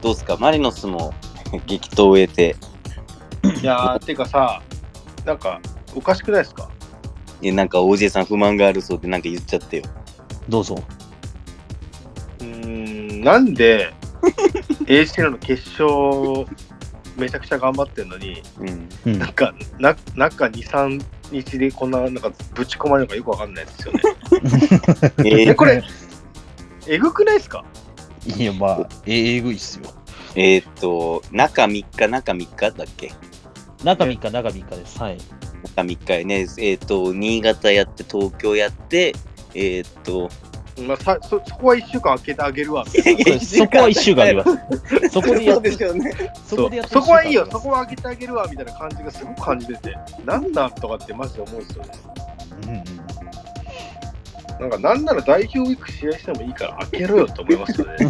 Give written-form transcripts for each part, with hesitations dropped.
どうすかマリノスも激闘を終えて。 いやー、てかさ、なんかおかしくないですか？ なんか OJ さん不満があるそうでなんか言っちゃってよ。 どうぞ。 なんで ACL の決勝めちゃくちゃ頑張ってんのに、なんか中 2,3 日でこんななんかぶち込まれるのかよくわかんないですよね。これえぐくないですか？ いや、まあ、えぐいっすよ。 中3日だっけ？ 中3日です。はい。 中3日ね。新潟やって東京やってまあ、そこは1週間空けてあげるわ。 そこは1週間あげます。そこでやってですよね。 そこはいいよ。そこは空けてあげるわみたいな感じがすごく感じてて、なんなんとかってマジで思うんですよね。なんかなんなら代表ウィーク試合してもいいから開けろよと思いますよね。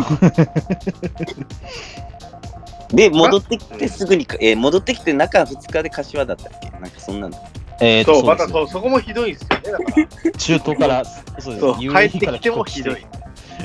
で戻ってきてすぐに戻ってきて中2日で柏だったっけ？なんかそんなんだ。 そうまたそこもひどいですよね。だから中東からそうです。 帰ってきてもひどい。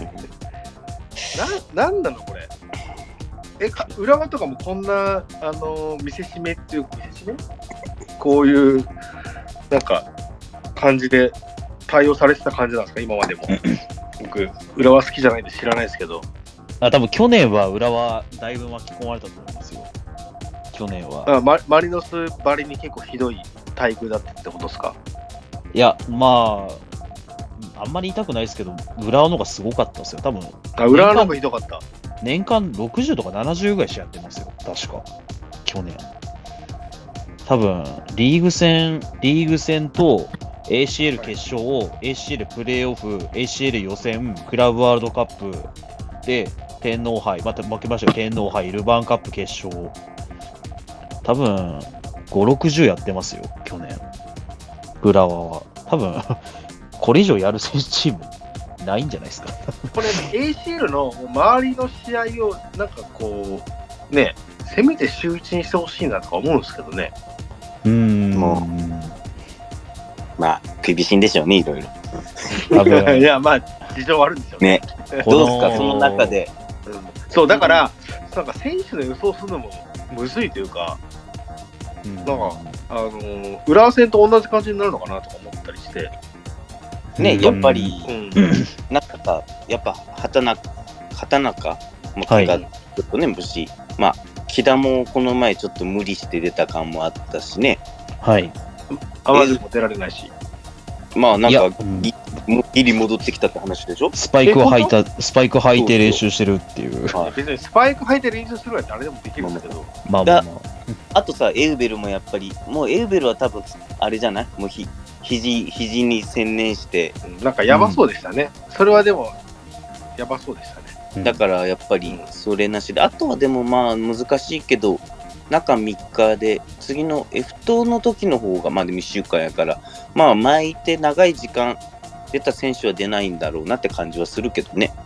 なんなのこれ。浦和とかもこんな見せしめっていうこういうなんか感じで対応されてた感じなんですか今までも。僕浦和好きじゃないんで知らないですけど。 多分去年は浦和だいぶ巻き込まれたと思いますよ。去年は。 マリノスばりに結構ひどい待遇だったってことですか？ いや、まあ、あんまり言いたくないですけど、浦和の方がすごかったですよ、多分。 浦和の方がひどかった。 年間60とか70ぐらい試合やってますよ、確か。去年。多分、リーグ戦と ACL 決勝を ACL プレーオフ、ACL 予選、クラブワールドカップで、天皇杯、また負けましたよ、天皇杯、ルヴァンカップ決勝。多分、5、60やってますよ、去年。浦和は。多分、これ以上やる選手チームないんじゃないですか。 これ、ACL の周りの試合を、なんかこう、ね、せめて周知にしてほしいなとか思うんですけどね。 もう、まあ、厳しいんでしょうね、いろいろ。いや、まあ、事情あるんでしょうね。 どうですか、その中で。 そう、だから、なんか選手の予想するのもむずいというか、なんか、浦和戦と同じ感じになるのかなとか思ったりして。 ね、やっぱり、なんか、やっぱ、畑中も怪我ちょっとね、虫。まあ、木田もこの前ちょっと無理して出た感もあったしね。 はい。 淡路も出られないし。 まあ、なんか、ギリ戻ってきたって話でしょ？ スパイク履いて練習してるっていう。 別にスパイク履いて練習するのは誰でもできるんだけど。 まあ。 あとさ、エウベルもやっぱり、もうエウベルは多分、あれじゃない？もう肘に専念して。 なんかやばそうでしたね。それはでも、やばそうでしたね。 だからやっぱり、それなしで。あとはでもまあ難しいけど、中3日で、次の F 等の時の方が、まあでも1週間やから、まあ巻いて長い時間出た選手は出ないんだろうなって感じはするけどね。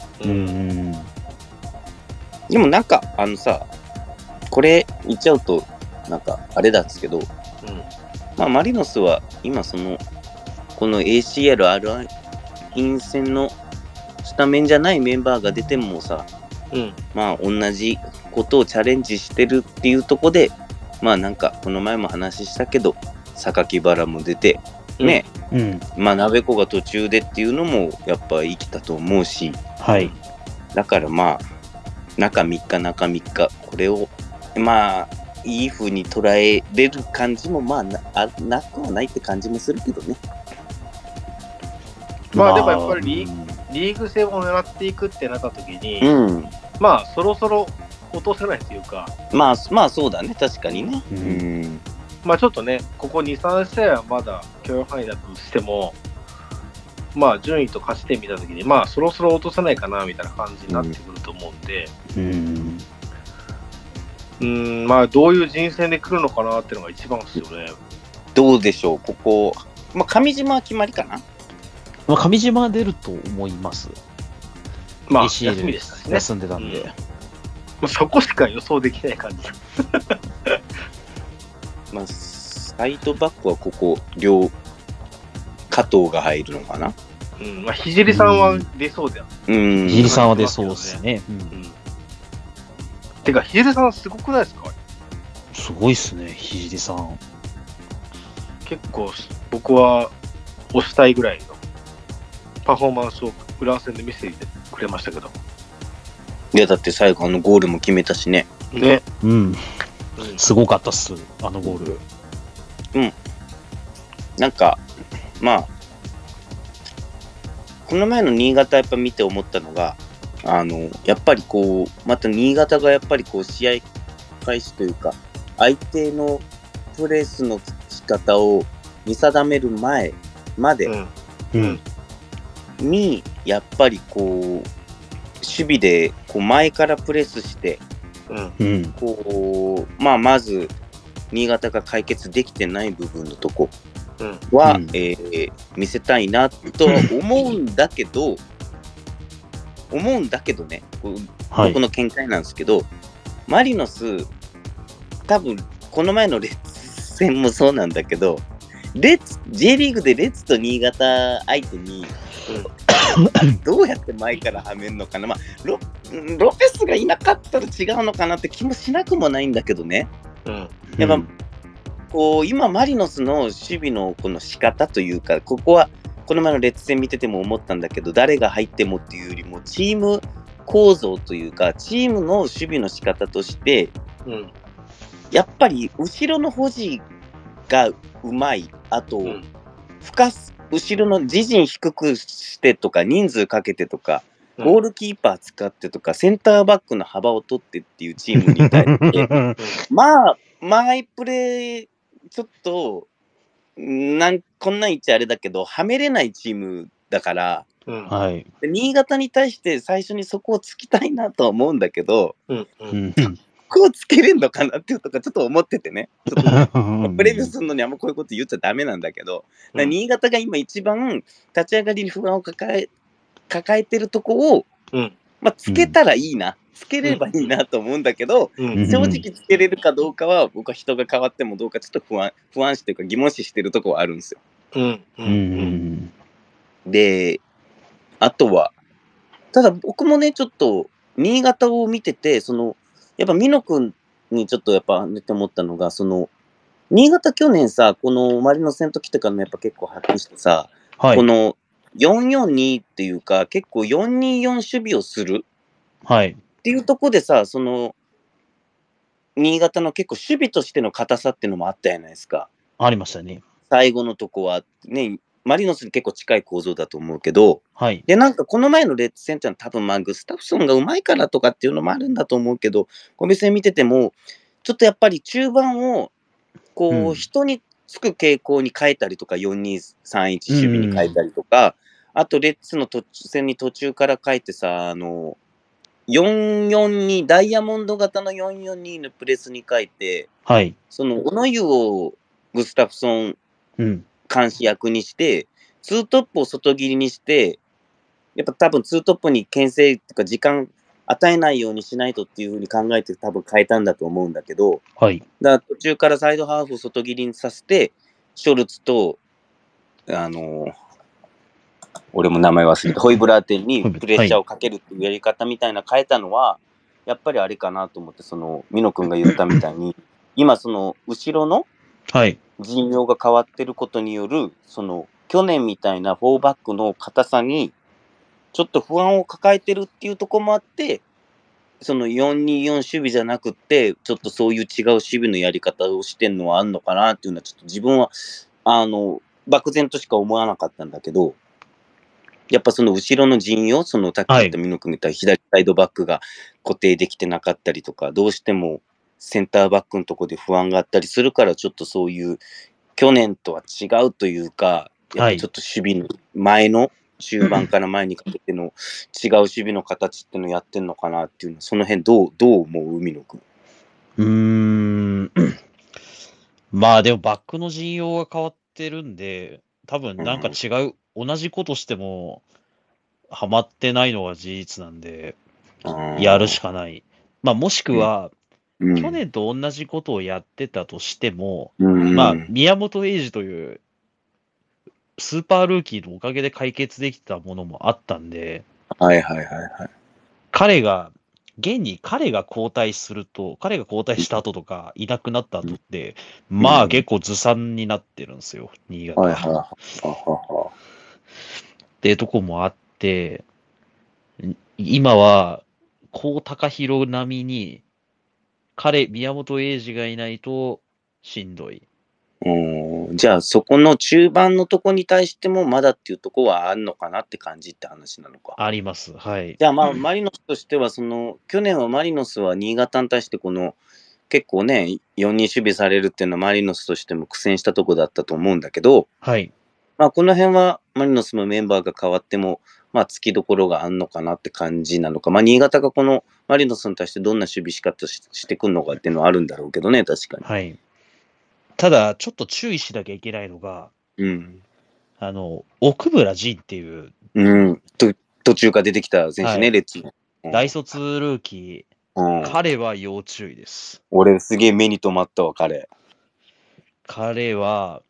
でもなんか、さ、これ言っちゃうと、なんか、あれだっすけど、まあマリノスは今この ACL アルイン戦のスタメンじゃないメンバーが出てもさ、まあ同じことをチャレンジしてるっていうとこで、まあなんかこの前も話したけど榊原も出てね、まあ鍋子が途中でっていうのもやっぱ生きたと思うし、だからまあ中3日これをまあいい風に捉えれる感じもまあ なくはないって感じもするけどね。 まあでもやっぱりリーグ戦を狙っていくってなった時に、まあそろそろ落とせないというか、 まあそうだね、確かにね。 まあちょっとね、ここ 2,3 試合はまだ許容範囲だとしても、まあ順位と勝ち点見た時に、まあそろそろ落とせないかなみたいな感じになってくると思うんで、まあどういう人選で来るのかなっていうのが一番ですよね。 どうでしょう、ここ、まあ上島は決まりかな。 まあ上島は出ると思います。 まあ休みでしたしね。 休んでたんで。 まあ、そこしか予想できない感じ。 まあサイドバックはここ加藤が入るのかな。 まあ聖さんは出そうだよ。 聖さんは出そうですね。 てか、ひじりさんすごくないですか？ すごいっすね、ひじりさん。 結構、僕は推したいぐらいのパフォーマンスを浦和戦で見せてくれましたけど。 いや、だって最後ゴールも決めたしね。 ね。 うん。すごかったっす、ゴール。 うん。なんか、まあ、この前の新潟やっぱ見て思ったのが、やっぱりこう、また新潟がやっぱりこう、試合開始というか、相手のプレスの仕方を見定める前までに、やっぱりこう、守備でこう前からプレスして、こう、まず、新潟が解決できてない部分のとこは、見せたいなと思うんだけどね、僕の見解なんですけど、マリノス、多分この前のレッツ戦もそうなんだけど、J リーグでレッツと新潟相手に、どうやって前からはめるのかな、まあ、ロペスがいなかったら違うのかなって気もしなくもないんだけどね。やっぱこう今マリノスの守備のこの仕方というか、ここはこの前のレッツ戦見てても思ったんだけど、誰が入ってもっていうよりもチーム構造というか、チームの守備の仕方として、やっぱり後ろの保持がうまい、あと、後ろの自陣低くしてとか、人数かけてとか、ゴールキーパー使ってとか、センターバックの幅を取ってっていうチームに対してまあマイプレーちょっとこんなん言っちゃあれだけど、はめれないチームだから、新潟に対して最初にそこをつきたいなとは思うんだけど、こうつけれんのかなっていうとかちょっと思っててね、ちょっとねプレビューするのにあんまこういうこと言っちゃダメなんだけど、新潟が今一番立ち上がりに不安を抱えてるとこを、つけたらいいな、つければいいなと思うんだけど、正直つけれるかどうかは僕は人が変わってもどうかちょっと不安視というか疑問視してるとこはあるんですよ。で、あとはただ僕もねちょっと新潟を見てて、やっぱ美濃君にちょっとやっぱ寝て思ったのが、新潟去年さ、このマリノス戦と来てからのやっぱ結構発揮してさ、この4-4-2っていうか結構4-2-4守備をするっていうところでさ、新潟の結構守備としての硬さっていうのもあったじゃないですか。 ありましたね。 最後のとこはね、マリノスに結構近い構造だと思うけど、 でなんかこの前のレッツ戦ってのは多分グスタフソンがうまいからとかっていうのもあるんだと思うけど、個別戦見ててもちょっとやっぱり中盤をこう、人につく傾向に変えたりとか、4-2-3-1守備に変えたりとか、あとレッツの戦に途中から変えてさ、4-4-2ダイヤモンド型の4-4-2のプレスに変えて、小野湯をグスタフソン監視役にして、ツートップを外切りにして、やっぱ多分ツートップに牽制とか時間与えないようにしないとっていうふうに考えて多分変えたんだと思うんだけど、だから途中からサイドハーフを外切りにさせて、ショルツと、俺も名前忘れた、ホイブラーテンにプレッシャーをかけるっていうやり方みたいな変えたのは、やっぱりあれかなと思って、美濃君が言ったみたいに、今後ろの陣容が変わってることによる、去年みたいな4バックの硬さに、ちょっと不安を抱えてるっていうところもあって、4-2-4守備じゃなくって、ちょっとそういう違う守備のやり方をしてんのはあんのかなっていうのは、ちょっと自分は、漠然としか思わなかったんだけど、やっぱ後ろの陣容、さっき言った美濃君みたいな左サイドバックが固定できてなかったりとか、どうしてもセンターバックのところで不安があったりするから、ちょっとそういう去年とは違うというか、やっぱちょっと守備の前の、中盤から前にかけての違う守備の形っていうのをやってんのかなっていうのは、その辺どう思う美濃君。 まあでもバックの陣容が変わってるんで、多分なんか違う、同じことしてもハマってないのが事実なんで、やるしかない。まあもしくは、去年と同じことをやってたとしても、まあ宮本英二というスーパールーキーのおかげで解決できたものもあったんで、彼が現に彼が交代した後とか、いなくなった後って、まあ結構ずさんになってるんですよ、新潟。 はいはいはっていうとこもあって、今は、高高弘並みに、宮本英二がいないとしんどい。 じゃあそこの中盤のとこに対してもまだっていうとこはあるのかなって感じって話なのか。 あります。はい。 じゃあまあマリノスとしては去年はマリノスは新潟に対して結構ね4人守備されるっていうのはマリノスとしても苦戦したとこだったと思うんだけど、 はい。 まあこの辺はマリノスのメンバーが変わってもまあつきどころがあんのかなって感じなのか、まあ新潟がこのマリノスに対してどんな守備仕方してくんのかっていうのはあるんだろうけどね、確かに。 はい。ただ、ちょっと注意しなきゃいけないのが、奥村仁っていう、 途中から出てきた選手ね、 はい、 レッツの。 大卒ルーキー、彼は要注意です。 俺すげえ目に留まったわ、彼。 彼は、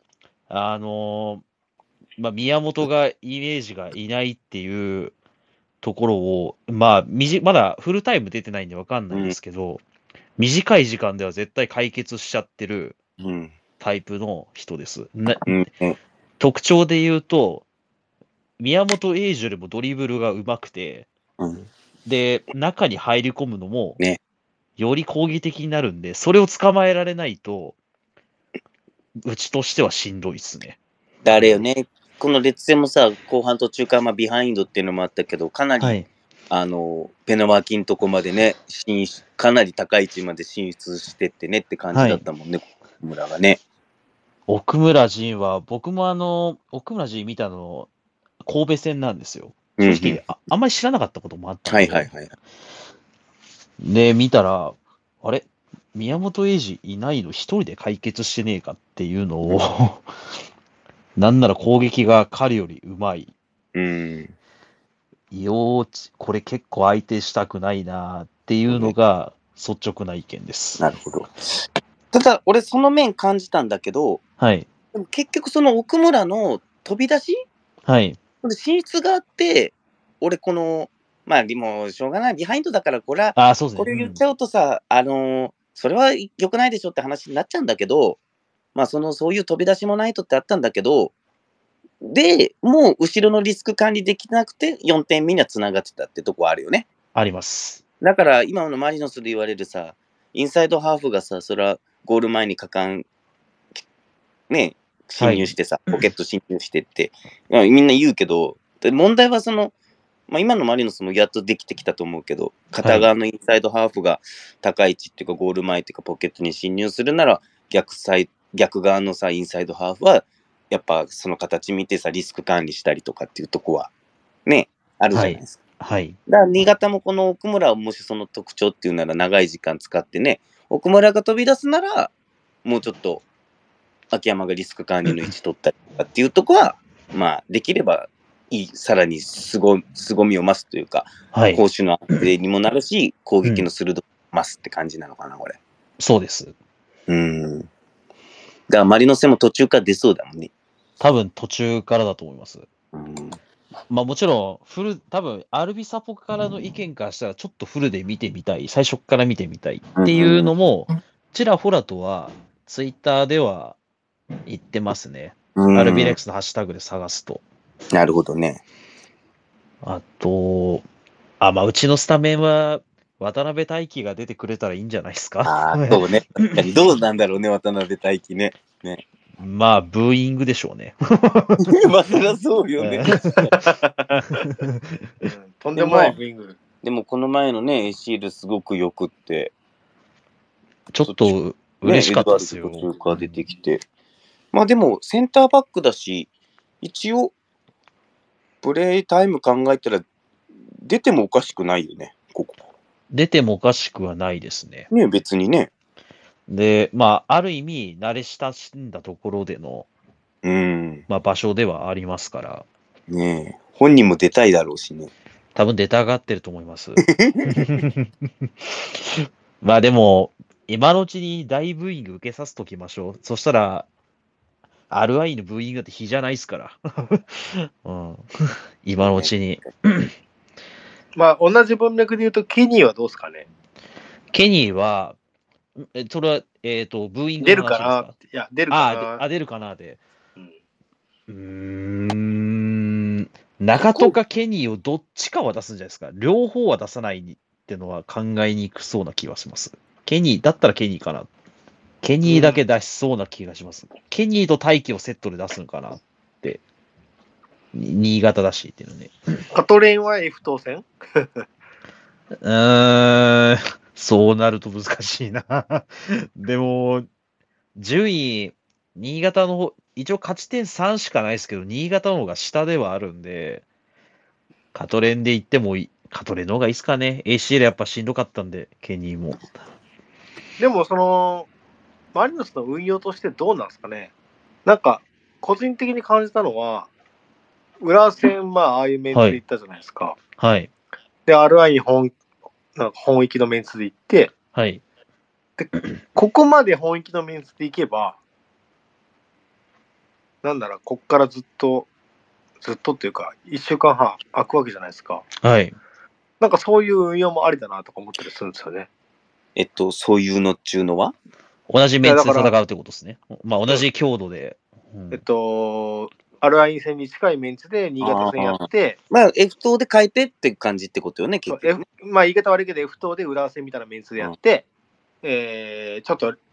宮本がイメージがいないっていうところを、まだフルタイム出てないんでわかんないですけど、短い時間では絶対解決しちゃってるタイプの人です。特徴で言うと、宮本英樹よりもドリブルが上手くて、で、中に入り込むのも、より攻撃的になるんで、それを捕まえられないと、うちとしてはしんどいっすね。 あれよね、この列戦もさ、後半途中からビハインドっていうのもあったけど、かなり、ペナマキのとこまでね、かなり高い位置まで進出してってねって感じだったもんね、奥村がね。 奥村仁は、僕も奥村仁見たの、神戸戦なんですよ。正直、あんまり知らなかったこともあったんで。で、見たら、あれ宮本英二いないの一人で解決してねえかっていうのを、なんなら攻撃が彼よりうまい。これ結構相手したくないなっていうのが率直な意見です。 なるほど。ただ、俺その面感じたんだけど、 はい。 でも結局その奥村の飛び出し、 はい。 進出があって、俺まあ、もうしょうがない、ビハインドだからこれは、これ言っちゃうとさ、それは良くないでしょって話になっちゃうんだけど、まあそういう飛び出しもないとってあったんだけど、で、もう後ろのリスク管理できなくて4点目にはつながってたってとこあるよね。 あります。 だから今のマリノスで言われるさ、インサイドハーフがさ、それはゴール前に侵入してさ、ポケット侵入してって、まあ、みんな言うけど、問題はまあ、今のマリノスもやっとできてきたと思うけど、片側のインサイドハーフが高い位置っていうか、ゴール前っていうか、ポケットに侵入するなら、逆側のさ、インサイドハーフは、やっぱその形見てさ、リスク管理したりとかっていうとこは、ね、あるじゃないですか。 はい。 だから、新潟もこの奥村をもしその特徴っていうなら、長い時間使ってね、奥村が飛び出すなら、もうちょっと、秋山がリスク管理の位置取ったりとかっていうとこは、まあ、できればさらに凄みを増すというか、攻守の安定にもなるし、攻撃の鋭さを増すって感じなのかな、これ。 そうです。 だからマリノスも途中から出そうだもんね。 多分途中からだと思います。まあもちろん、多分アルビサポからの意見からしたら、ちょっとフルで見てみたい、最初から見てみたいっていうのも、ちらほらとは、ツイッターでは言ってますね。アルビレックスのハッシュタグで探すと。 なるほどね。 あと、まあ、うちのスタメンは、渡辺大輝が出てくれたらいいんじゃないですか。 そうね。どうなんだろうね、渡辺大輝ね。 まあ、ブーイングでしょうね。 まあ、そりゃそうよね。 とんでもないブーイング。 でも、この前のね、エシールすごくよくって、 ちょっと嬉しかったですよ。 途中から出てきて。まあでも、センターバックだし、一応、プレイタイム考えたら、出てもおかしくないよね、ここ。 出てもおかしくはないですね。 ね、別にね。 で、まあ、ある意味、慣れ親しんだところでの、まあ、場所ではありますから。 ねえ、本人も出たいだろうしね。 多分出たがってると思います。まあでも、今のうちに大ブーイング受けさせときましょう。そしたら、RI のブーイングって比じゃないですから。今のうちに。 まあ、同じ文脈で言うと、ケニーはどうですかね。 ケニーは、それは、ブーイング出るかの話ですか？ なって。いや、出るかな。 出るかなで。 うん中戸かケニーをどっちかは出すんじゃないですか。両方は出さないってのは考えにくそうな気はします。ケニー、だったらケニーかな。ケニーだけ出しそうな気がします。ケニーと大輝をセットで出すのかなって。新潟だしっていうのね。 カトレインは F 当選そうなると難しいな。でも、順位、新潟の方、一応勝ち点3しかないですけど、新潟の方が下ではあるんで、カトレンで行ってもカトレンの方がいいですかね。ACL やっぱしんどかったんで、ケニーも。 でも、マリノスの運用としてどうなんですかね。なんか、個人的に感じたのは、浦和戦、ああいうメンツで行ったじゃないですか。 はい。 で、RI に本域のメンツで行って、 はい。 で、ここまで本域のメンツで行けば、こっからずっとっていうか、1週間半空くわけじゃないですか。 はい。 なんかそういう運用もありだなとか思ったりするんですよね。 そういうのっちゅうのは同じメンツで戦うってことですね。まあ同じ強度で。 アルアイン戦に近いメンツで新潟戦やって、 まあ F 等で変えてって感じってことよね、結局ね。 言い方悪いけど F 等で浦和戦みたいなメンツでやって、ちょっと、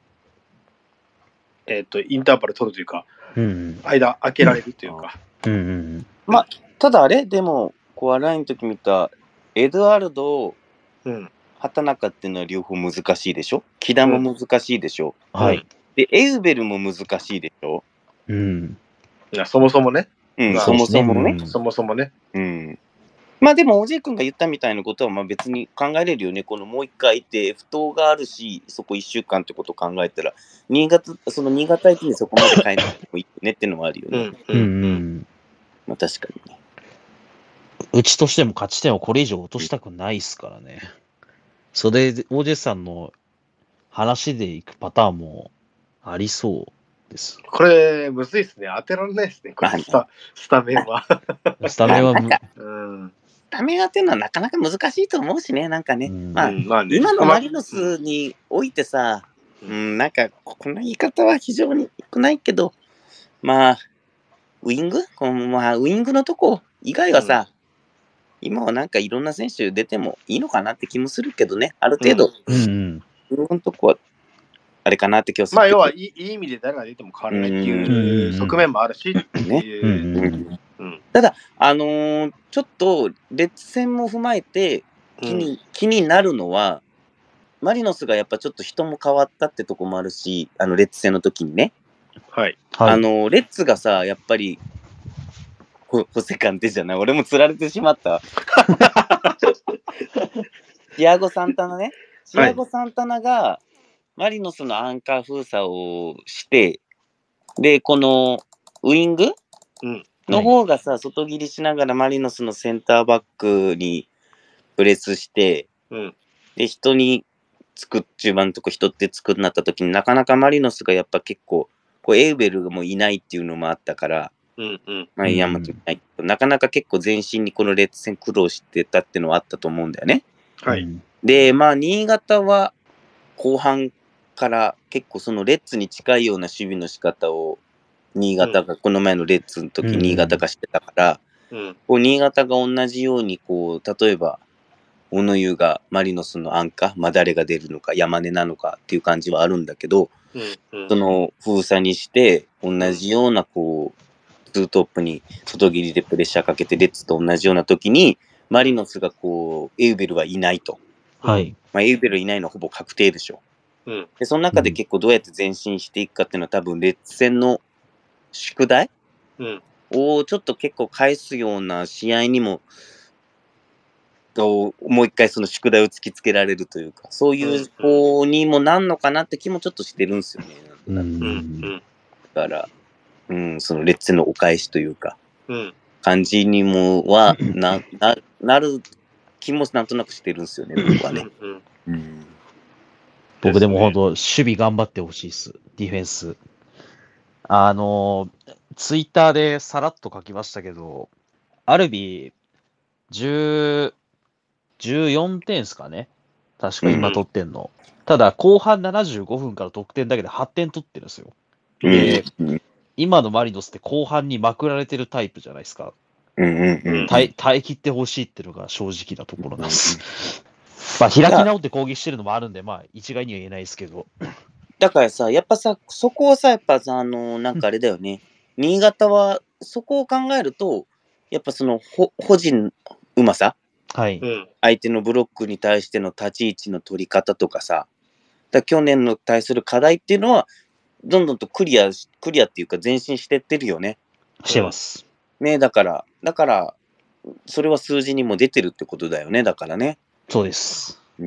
インターバル取るというか、間開けられるというか。 まあ、ただあれでも、アラインの時見た、エドアルド、畑中っていうのは両方難しいでしょ。木田も難しいでしょ。 はい。 で、エウベルも難しいでしょ。 いや、そもそもね。 そもそもね。 そもそもね。 まあでも、おじい君が言ったみたいなことは、まあ別に考えれるよね。このもう一回いて、不当があるし、そこ1週間ってことを考えたら、新潟相手にそこまで変えなくてもいいよねっていうのもあるよね。まあ確かにね。 うちとしても勝ち点をこれ以上落としたくないっすからね。それで、OJ さんの話でいくパターンもありそうです。 これ、むずいっすね。当てられないですね。これスタメンは。 スタメンは、 スタメン当てるのはなかなか難しいと思うしね、なんかね。まあ、今のマリノスにおいてさ、なんか、この言い方は非常に良くないけど、まあ、ウイングのとこ以外はさ、今はなんかいろんな選手出てもいいのかなって気もするけどね、ある程度、のとこは、あれかなって気がする。 まあ、要はいい意味で誰が出ても変わらないっていう側面もあるし、ね。 ただ、ちょっと、レッツ戦も踏まえて気になるのは、マリノスがやっぱちょっと人も変わったってとこもあるし、レッツ戦の時にね。 はい。 レッツがさ、やっぱり、ホセカンテじゃない。俺も釣られてしまった。チアゴ・サンタナね。チアゴ・サンタナが、マリノスのアンカー封鎖をして、で、このウイングの方がさ、外切りしながらマリノスのセンターバックにプレスして、で、中盤のとこ人って作んなった時になかなかマリノスがやっぱ結構、エウベルもいないっていうのもあったから、なかなか結構前進にこのレッツ戦苦労してたっていうのはあったと思うんだよね。 はい。 で、まあ、新潟は後半から結構そのレッツに近いような守備の仕方を新潟が、この前のレッツの時新潟がしてたから、新潟が同じように例えば小野湯がマリノスのアンカー、誰が出るのか山根なのかっていう感じはあるんだけど、その封鎖にして同じようなツートップに外切りでプレッシャーかけてレッツと同じような時にマリノスがエウベルはいないと。 はい。 エウベルいないのはほぼ確定でしょ。でその中で結構どうやって前進していくかっていうのは多分レッツ戦の宿題をちょっと結構返すような試合にももう一回その宿題を突きつけられるというか、そういう方にもなんのかなって気もちょっとしてるんですよね。だから、そのレッツのお返しというか、感じにもはなる気もなんとなくしてるんですよね、僕はね。 僕でも本当、守備頑張ってほしいです、ディフェンス。ツイッターでさらっと書きましたけど、アルビ、 14点ですかね。確か今取ってんの。ただ、後半75分から得点だけで8点取ってるんですよ。で、今のマリノスって後半にまくられてるタイプじゃないですか。耐え切ってほしいっていうのが正直なところなんです。まあ、開き直って攻撃してるのもあるんで、まあ、一概には言えないですけど。 だからさ、やっぱさ、そこをさ、やっぱさ、なんかあれだよね。新潟は、そこを考えると、やっぱその、保持のうまさ、 はい。 相手のブロックに対しての立ち位置の取り方とかさ、だ去年の対する課題っていうのは、どんどんとクリアっていうか前進してってるよね。 してます。 ね、だから、それは数字にも出てるってことだよね、だからね。 そうです。 な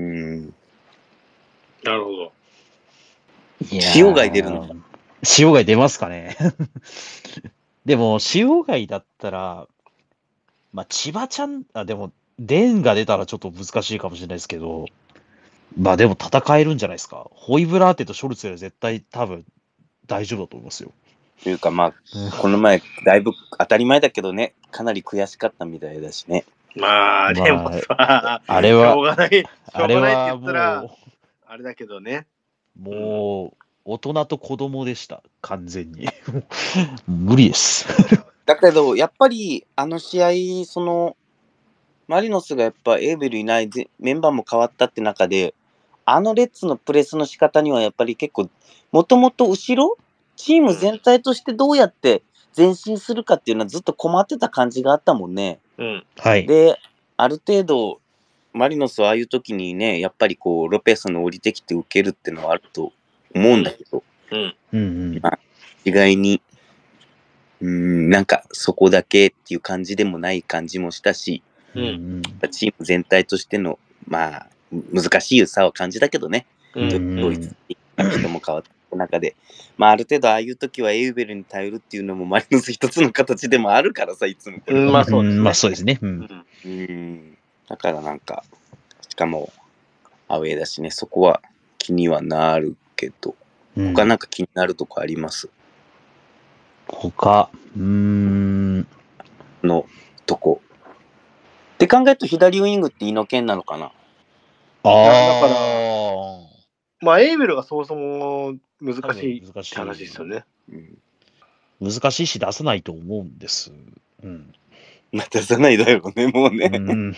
るほど。 塩貝出るの？ 塩貝出ますかね。でも、塩貝だったら、まあ、千葉ちゃん、でも、デンが出たらちょっと難しいかもしれないですけど、まあでも戦えるんじゃないですか。ホイブラーテとショルツより絶対多分大丈夫だと思いますよ。 というかまあ、この前、だいぶ当たり前だけどね、かなり悔しかったみたいだしね。 まあ、でもさ、 あれは、 しょうがないって言ったら、 もう、 あれだけどね。 もう、大人と子供でした、完全に。無理です。 だけど、やっぱり、あの試合、マリノスがやっぱエーベルいないメンバーも変わったって中で、あのレッツのプレスの仕方にはやっぱり結構、もともと後ろ、チーム全体としてどうやって前進するかっていうのはずっと困ってた感じがあったもんね。 はい。 で、ある程度、マリノスはああいう時にね、やっぱりこう、ロペスの降りてきて受けるっていうのはあると思うんだけど、まあ、意外に、なんかそこだけっていう感じでもない感じもしたし、チーム全体としての、まあ、難しい差は感じたけどね、ドイツに人も変わった中で、まあ、ある程度ああいう時はエウベルに頼るっていうのもマリノス一つの形でもあるからさ、いつもこれは。 まあそうですね。 まあそうですね。 だからなんか、しかもアウェーだしね、そこは気にはなるけど、他なんか気になるとこあります？ 他、 のとこ。って考えると左ウイングって猪犬なのかな？ だから、まあエイベルがそもそも難しいって話ですよね。 難しいし出さないと思うんです。 まあ出さないだろうね、もうね。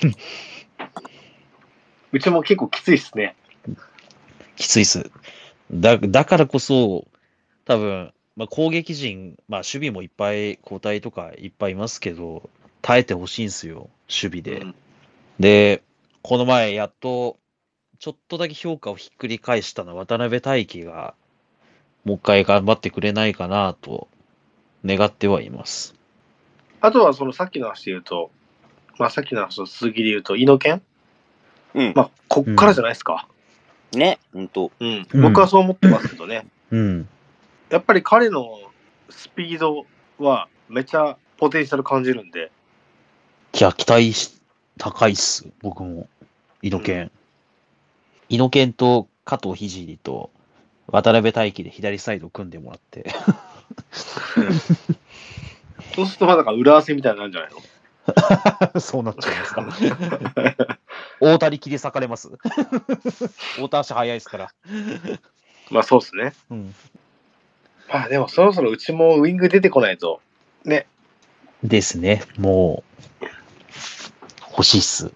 うちも結構きついっすね。 きついっす。だからこそ、多分、まあ、攻撃陣、まあ守備もいっぱい交代とかいっぱいいますけど、耐えてほしいんですよ、守備で。で、この前やっと、ちょっとだけ評価をひっくり返したのは渡辺大輝が、もう一回頑張ってくれないかなと願ってはいます。 あとはそのさっきの話で言うと、まあさっきの話の続きで言うと、猪犬、まあこっからじゃないですか。 ね、本当。 僕はそう思ってますけどね。やっぱり彼のスピードはめっちゃポテンシャル感じるんで。 いや、期待高いっす、僕も。猪犬と加藤聖と渡辺大輝で左サイド組んでもらって。 そうするとまだ裏合わせみたいになるんじゃないの？そうなっちゃいますか。大谷切り裂かれます。大田足早いですから。 まあそうですね。まあでもそろそろうちもウイング出てこないとね。 ですね。もう欲しいっす。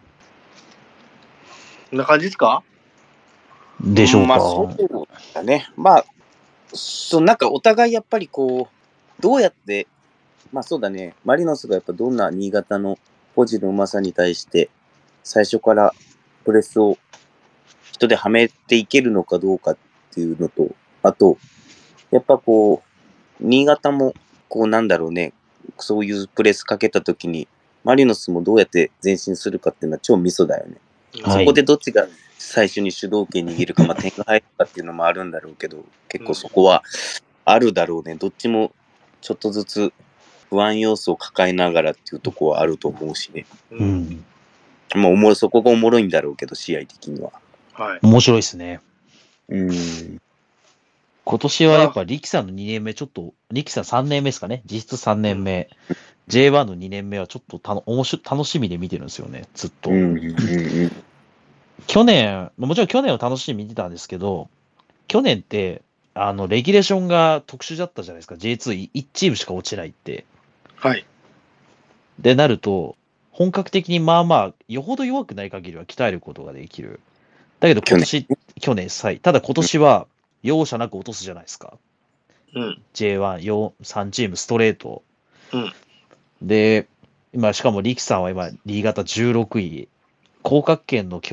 こんな感じですか？ でしょうか。 まあそうだね。まあなんかお互いやっぱりこうどうやって、まあそうだね。マリノスがやっぱどんな新潟の保持のうまさに対して最初からプレスを人ではめていけるのかどうかっていうのと、あとやっぱこう新潟もこうなんだろうね、そういうプレスかけた時にマリノスもどうやって前進するかっていうのは超ミソだよね。そこでどっちが最初に主導権握るか、まあ点が入るかっていうのもあるんだろうけど、結構そこはあるだろうね。どっちもちょっとずつ不安要素を抱えながらっていうところはあると思うしね。まあそこがおもろいんだろうけど、試合的には。 面白いですね。今年はやっぱ力さんの2年目、ちょっと力さん3年目ですかね。実質3年目。 J1 の2年目はちょっと楽しみで見てるんですよね、ずっと。去年、もちろん去年を楽しみに見てたんですけど、去年って、レギュレーションが特殊だったじゃないですか。J2、1チームしか落ちないって。 はい。 で、なると、本格的にまあまあ、よほど弱くない限りは鍛えることができる。だけど去年ただ今年は容赦なく落とすじゃないですか。 うん。 J1、3チームストレート。 うん。 で、今、しかも力さんは今、新潟16位。降格圏の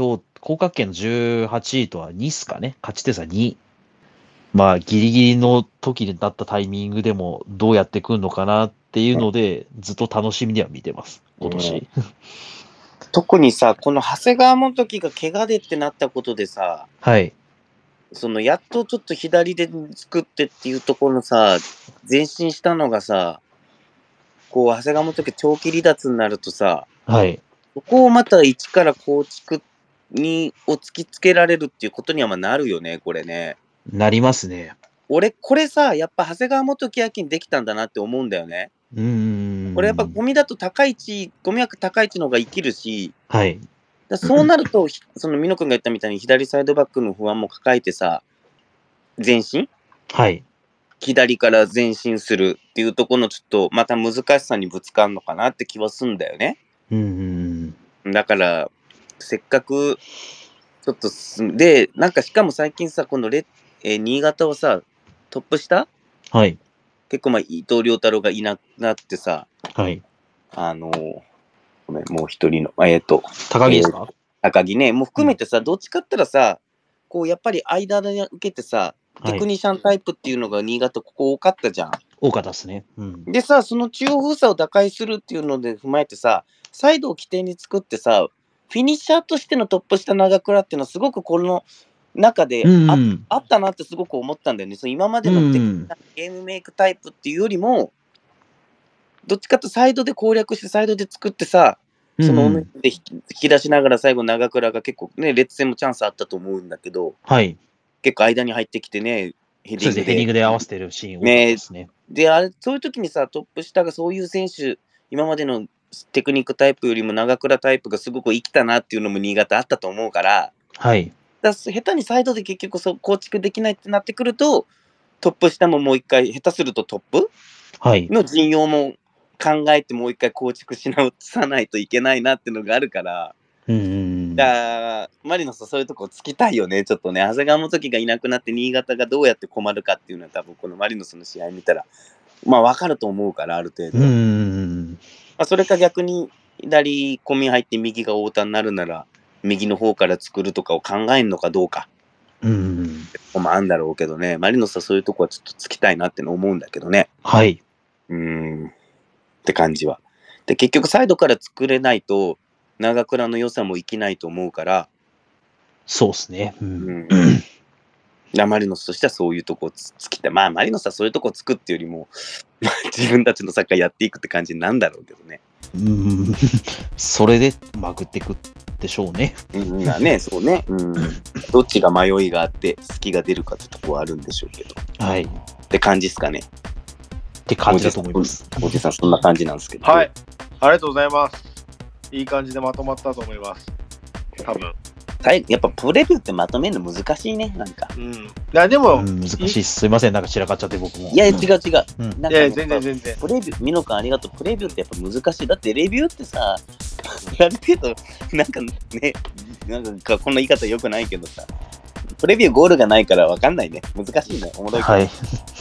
18位とは2っすかね。勝ち点差2。まあ、ギリギリの時になったタイミングでもどうやってくるのかなっていうので、ずっと楽しみには見てます、今年。 特にさ、この長谷川元樹が怪我でってなったことでさ、 はい。 やっとちょっと左で作ってっていうところのさ、前進したのがさ、こう、長谷川元樹長期離脱になるとさ、 はい。 そこをまた一から構築を突きつけられるっていうことにはまあなるよね、これね。 なりますね。 俺、これさ、やっぱ長谷川元樹明にできたんだなって思うんだよね。これやっぱゴミだとゴミ枠高い位置の方が生きるし、 はい。 そうなると、その美濃君が言ったみたいに左サイドバックの不安も抱えてさ、前進はい。 左から前進するっていうところのちょっとまた難しさにぶつかるのかなって気はするんだよね。だから、せっかく、ちょっとで、なんかしかも最近さ、この新潟をさ、トップ下はい。 結構伊藤亮太郎がいなくなってさ、 はい。 ごめん、もう一人の、 高木ですか？ 高木ね、もう含めてさ、どっちかって言ったらさ、こうやっぱり間で受けてさ、テクニシャンタイプっていうのが新潟ここ多かったじゃん。 多かったですね。 でさ、その中央封鎖を打開するっていうので踏まえてさ、サイドを起点に作ってさ、フィニッシャーとしてのトップ下長倉っていうのはすごくこの中であったなってすごく思ったんだよね。その今までのゲームメイクタイプっていうよりも、どっちかとサイドで攻略してサイドで作ってさ、そので引き出しながら最後長倉が結構ね、列戦もチャンスあったと思うんだけど、 はい。 結構間に入ってきてね、 ヘディングで合わせてるシーン多かったですね。 で、そういう時にさ、トップ下がそういう選手、今までのテクニックタイプよりも長倉タイプがすごく生きたなっていうのも新潟あったと思うから、 はい。 下手にサイドで結局構築できないってなってくると、トップ下ももう一回、下手するとトップの陣容も考えてもう一回構築し直さないといけないなっていうのがあるから、マリノスはそういうとこつきたいよね、ちょっとね。長谷川元樹がいなくなって新潟がどうやって困るかっていうのは多分このマリノスの試合見たらまあ分かると思うから、ある程度。それか逆に左込み入って右が太田になるなら右の方から作るとかを考えるのかどうか。まああんだろうけどね。マリノスはそういうとこはちょっとつきたいなっての思うんだけどね。 はい。 って感じは。で結局サイドから作れないと長倉の良さも生きないと思うから。 そうですね。 マリノスとしてはそういうとこをつきたい。まあマリノスはそういうとこをつくっていうよりも自分たちのサッカーやっていくって感じなんだろうけどね。 それでまくっていくでしょうね。 まあね、そうね。どっちが迷いがあって隙が出るかってとこはあるんでしょうけど。 はい。 って感じですかね。 って感じだと思います。 おじさんそんな感じなんですけど。 はい。ありがとうございます。いい感じでまとまったと思います。多分。 やっぱプレビューってまとめるの難しいね、なんか。 いや、でも、 難しいっす。すいません、なんか散らかっちゃって僕も。 いや、違う。いや、 全然。 プレビュー、ミノ君ありがとう。プレビューってやっぱ難しい。だってレビューってさ、ある程度、なんかね、なんかこんな言い方良くないけどさ、プレビューゴールがないから分かんないね。難しいね。おもろい。 はい。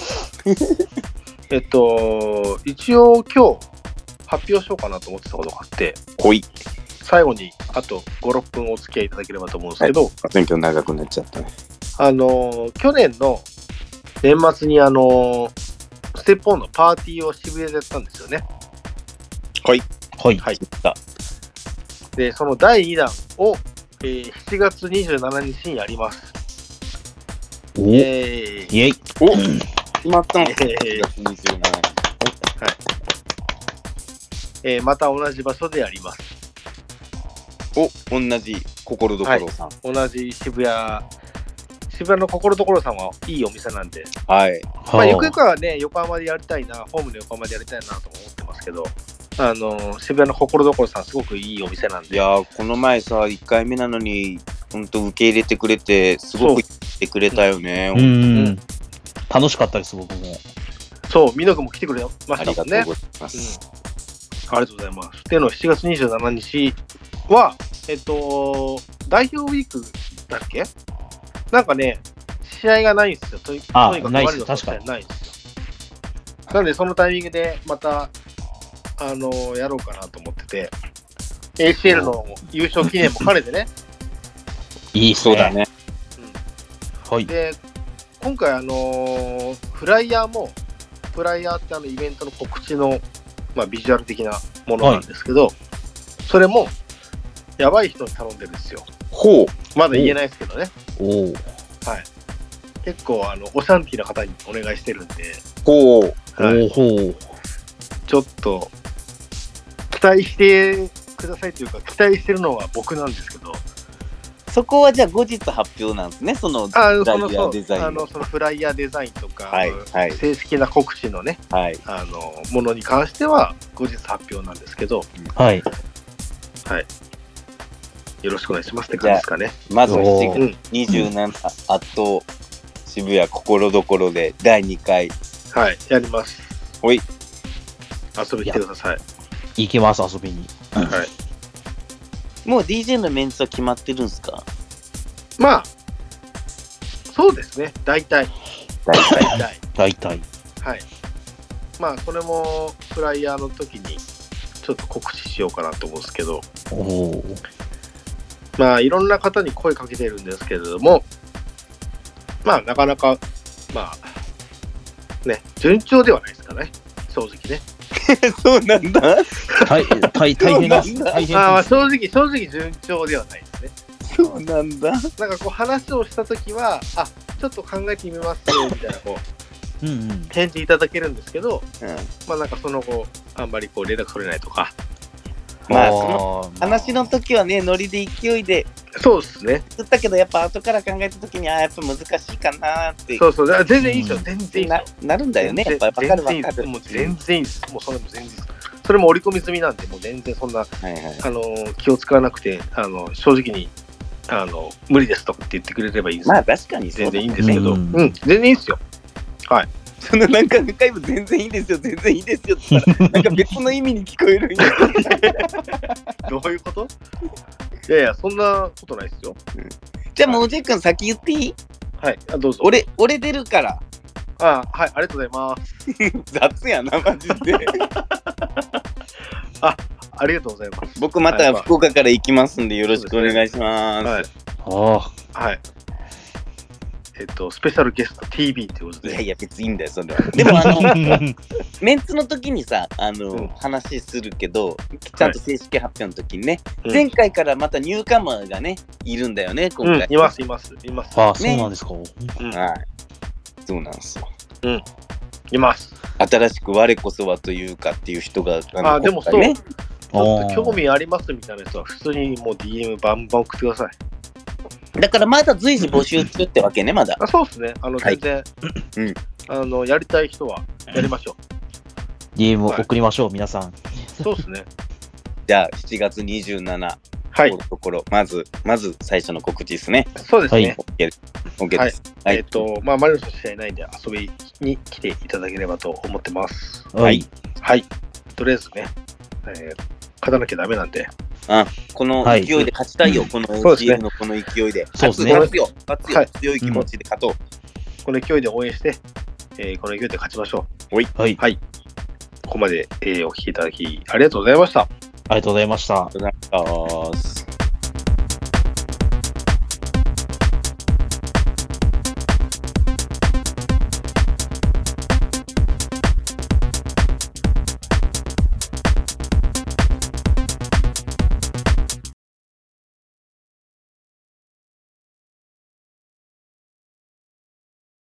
一応今日発表しようかなと思ってたことがあって。最後にあと 5,6 分お付き合いいただければと思うんですけど、 勉強長くなっちゃったね。 去年の年末にステップオンのパーティーを渋谷でやったんですよね。 はい。 で、その第2弾を、7月27日にやります。 イエイ。 決まったの。7月27 日。また同じ場所でやります。 同じ心どころさん、 同じ渋谷の心どころさんはいいお店なんで、 はい。 まあゆくゆくはね、横浜でやりたいな、ホームの横浜でやりたいなと思ってますけど、 渋谷の心どころさん、すごくいいお店なんで。 いやこの前さ、1回目なのに、本当受け入れてくれて、すごく言ってくれたよね。 楽しかったです、僕も。 そう、ミノ君も来てくれましたもんね。 ありがとうございます。 ありがとうございます。での7月27日は、代表ウィークだっけ？なんかね、試合がないんですよ。とにかくないです、確かに。 ないんですよ。なので、そのタイミングでまた、やろうかなと思ってて、ACL の優勝記念も兼ねてね。 いいそうだね。 はい。で、今回フライヤーってイベントの告知の、ビジュアル的なものなんですけど、それも、やばい人に頼んでるんですよ。 ほう。 まだ言えないですけどね。 はい。 結構、オシャンティーな方にお願いしてるんで。 ほう。 はい。ちょっと、期待してくださいというか、期待してるのは僕なんですけど。 そこはじゃあ後日発表なんですね、そのフライヤーデザイン。 そのフライヤーデザインとか、 正式な告知のね、ものに関しては後日発表なんですけど、 はい。 よろしくお願いしますって感じですかね。 まず7月27圧倒渋谷心どころで第2回。 はい、やります。 おい。 遊びに来てください。 行きます、遊びに。 はい。 もう DJ のメンツは決まってるんですか？ そうですね。大体。 はい。 それもフライヤーの時にちょっと告知しようかなと思うんですけど。いろんな方に声かけてるんですけれども、なかなか、順調ではないですかね。正直ね。 そうなんだ。 大変です。 正直順調ではないですね。 そうなんだ。 なんかこう話をしたときは、ちょっと考えてみますよみたいな返事いただけるんですけど、なんかその後あんまりこう連絡取れないとか。 その話の時はね、ノリで勢いで。 そうですね。 言ったけどやっぱ後から考えた時にやっぱ難しいかなって。 そう、全然いいですよ。全然いいなるんだよね。やっぱ分かる。 もう全然いいです。もうそれも全然いいです。それも織り込み済みなんで、もう全然そんな、気を使わなくて、正直に無理ですとかって言ってくれればいいです。 確かに全然いいんですけど、全然いいですよ。はい。 そのなんか回も全然いいですよ、全然いいですよって言ったら、なんか別の意味に聞こえるんや。 どういうこと？いや、そんなことないですよ。 じゃあもうおじい君先言っていい？ はい、どうぞ。 俺出るから。 はい、ありがとうございます。 雑やな、マジで。 ありがとうございます。 僕また福岡から行きますんでよろしくお願いします。 はい。スペシャルゲスト TV ってことで。 いや別にいいんだよそれは。でもメンツの時にさ話するけど、ちゃんと正式発表の時にね、前回からまたニューカマーがねいるんだよね今回。 います。 そうなんですか。 はい。そうなんですよ。 います。 新しく我こそはというかっていう人がでもそうね。ちょっと興味ありますみたいな人は普通にもう DM バンバン送ってください。 だからまだ随時募集中ってわけね、まだ。 そうですね。全然、やりたい人はやりましょう。 DM を送りましょう、皆さん。 そうですね。 じゃあ、7月27、ところ、まず最初の告知ですね。 そうですね。 OK です。 マリノスの試合ないんで遊びに来ていただければと思ってます。 はい。 とりあえずね、勝たなきゃダメなんで。 この勢いで勝ちたいよ、この ACL のこの勢いで。 そうですね。 勝つよ、強い気持ちで勝とう。 この勢いで応援して、この勢いで勝ちましょう。 はい。 ここまで、お聞きいただきありがとうございました。 ありがとうございました。 ありがとうございます。